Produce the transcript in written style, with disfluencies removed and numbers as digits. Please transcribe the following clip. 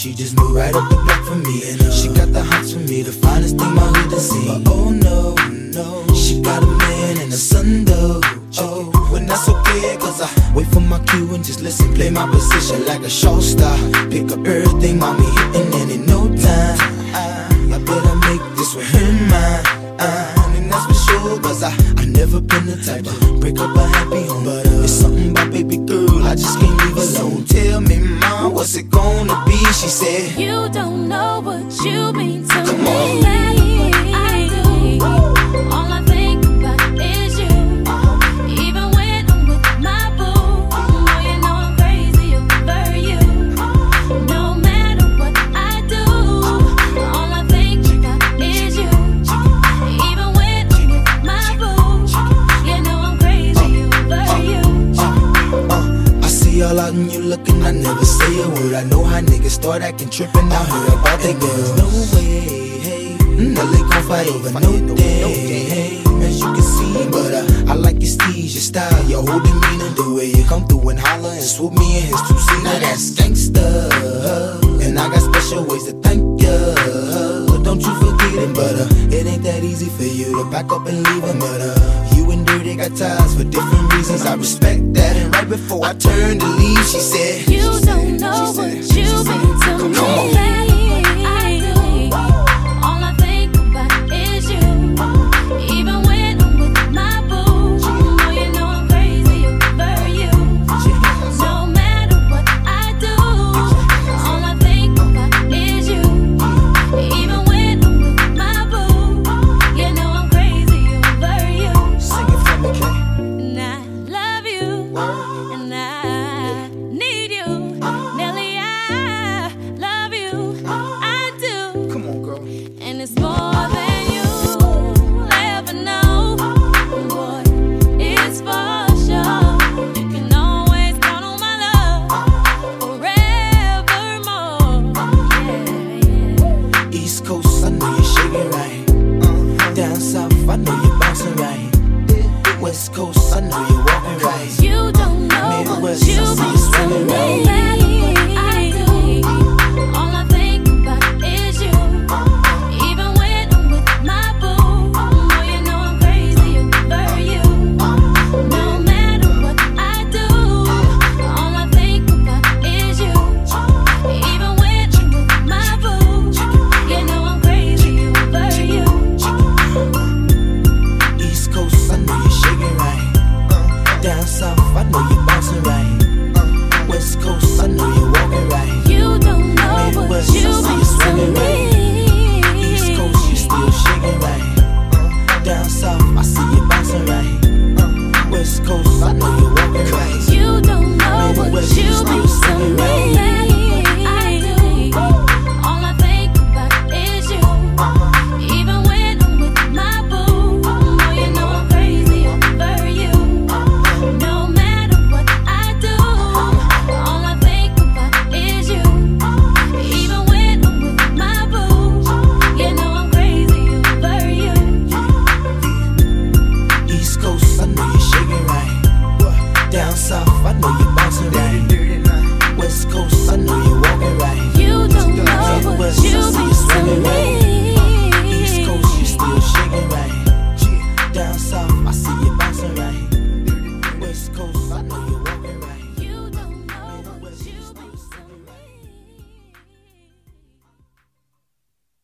she just moved right up the block for me. And she got the hots for me, the finest thing my hood has seen. But oh no, no, she got a man and a son though. Oh, when that's okay, cause I wait for my cue and just listen, play my position like a show star. Pick up everything, mommy hitting, and in no time I better make this with her mine. And that's for sure, cause I never been the type to break up a happy home. But it's something about baby girl, I just can't leave alone. Tell me, mom, what's it gonna be? She said, you don't know what you mean to come me. on. I do. All I think about is you. Even when I'm with my boo, oh, you know I'm crazy over you. No matter what I do, all I think about is you. Even when I'm with my boo, you know I'm crazy over you. I see all out and you looking, I never say a word. I know how niggas start acting trippin'. I heard about they girls. No way, hey, no they gon' fight over no day, hey, as you can see. But I like your steez, your style, your whole demeanor, the way you come through and holler and swoop me in his two-seater. Now that's gangsta, and I got special ways to thank ya. Don't you forget it, but it ain't that easy for you to back up and leave him. But you and Dirty got ties for different reasons. I respect that. And right before I turned to leave, she said,